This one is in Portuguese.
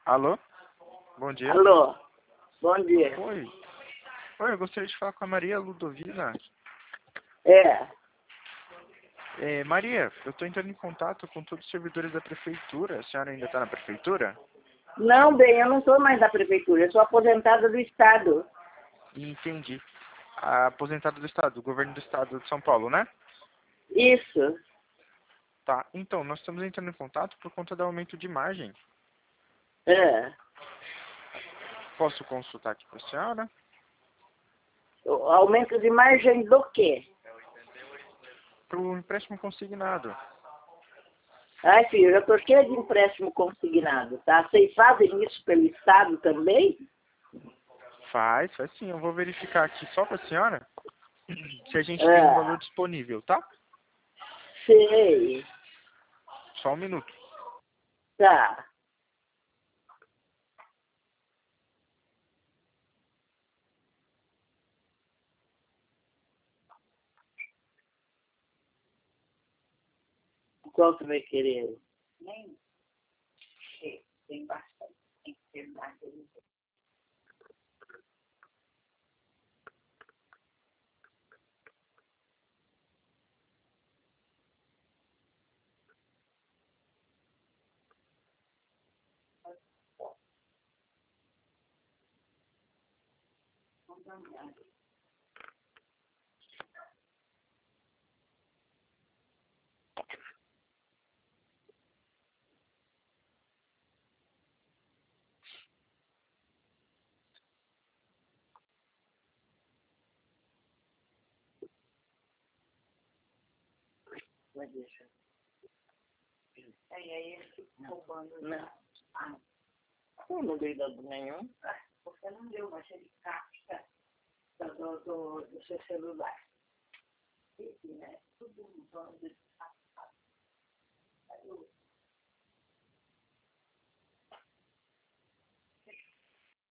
Alô? Bom dia. Alô, bom dia. Oi. Oi, eu gostaria de falar com a Maria Ludovina. Maria, eu estou entrando em contato com todos os servidores da prefeitura. A senhora ainda está na prefeitura? Não, bem, eu não sou mais da prefeitura, eu sou aposentada do Estado. Entendi. A aposentada do Estado, do governo do Estado de São Paulo, né? Isso. Tá. Então, nós estamos entrando em contato por conta do aumento de margem. É. Posso consultar aqui para a senhora? O aumento de margem do quê? Para o empréstimo consignado. Ai, filho, eu já estou cheia de empréstimo consignado, tá? Vocês fazem isso pelo Estado também? Faz sim. Eu vou verificar aqui só para a senhora se a gente tem um É. valor disponível, tá? Sei. Só um minuto. Tá. Qual você vai querer? Nem. Tem bastante. Tem que ter mais. Mas deixa. Aí ele fica roubando. Não. Ah, eu não dei dado nenhum. Você não deu, mas ele capta do seu celular. Esse, né? Tudo bom.